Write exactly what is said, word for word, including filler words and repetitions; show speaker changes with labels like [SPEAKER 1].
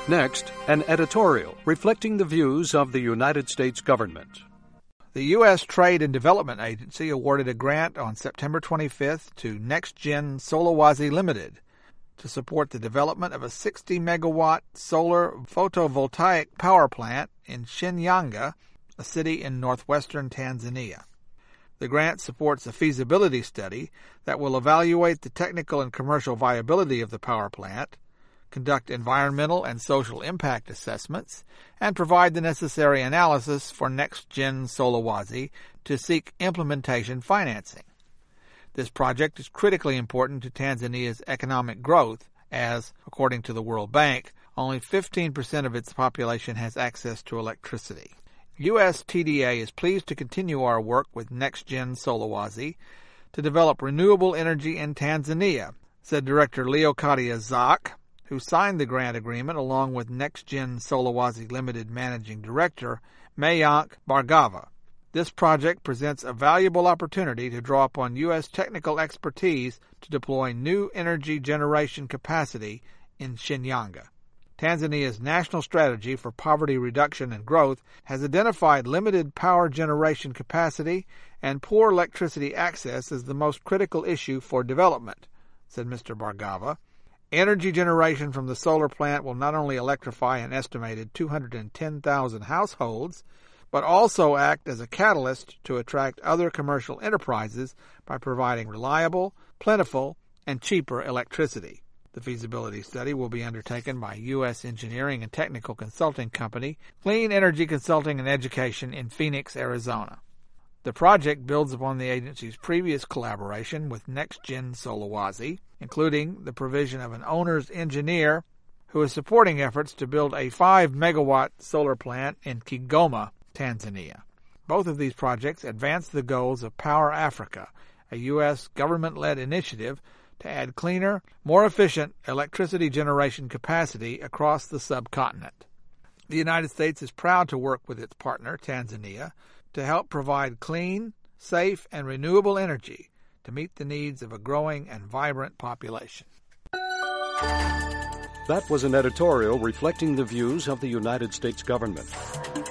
[SPEAKER 1] Next, an editorial reflecting the views of the United States government.
[SPEAKER 2] The U S Trade and Development Agency awarded a grant on September twenty-fifth to NextGen Solawase Limited to support the development of a sixty megawatt solar photovoltaic power plant in Shinyanga, a city in northwestern Tanzania. The grant supports a feasibility study that will evaluate the technical and commercial viability of the power plant, conduct environmental and social impact assessments, and provide the necessary analysis for NextGen Solawase to seek implementation financing. This project is critically important to Tanzania's economic growth as, according to the World Bank, only fifteen percent of its population has access to electricity. U S T D A is pleased to continue our work with NextGen Solawase to develop renewable energy in Tanzania, said Director Leocadia Zak, who signed the grant agreement along with NextGen Solawase Limited Managing Director Mayank Bhargava. This project presents a valuable opportunity to draw upon U S technical expertise to deploy new energy generation capacity in Shinyanga. Tanzania's national strategy for poverty reduction and growth has identified limited power generation capacity and poor electricity access as the most critical issue for development, said Mister Bhargava. Energy generation from the solar plant will not only electrify an estimated two hundred ten thousand households, but also act as a catalyst to attract other commercial enterprises by providing reliable, plentiful, and cheaper electricity. The feasibility study will be undertaken by U S engineering and technical consulting company Clean Energy Consulting and Education in Phoenix, Arizona. The project builds upon the agency's previous collaboration with NextGen Solawase, including the provision of an owner's engineer who is supporting efforts to build a five megawatt solar plant in Kigoma, Tanzania. Both of these projects advance the goals of Power Africa, a U S government-led initiative to add cleaner, more efficient electricity generation capacity across the subcontinent. The United States is proud to work with its partner, Tanzania, to help provide clean, safe, and renewable energy to meet the needs of a growing and vibrant population.
[SPEAKER 1] That was an editorial reflecting the views of the United States government.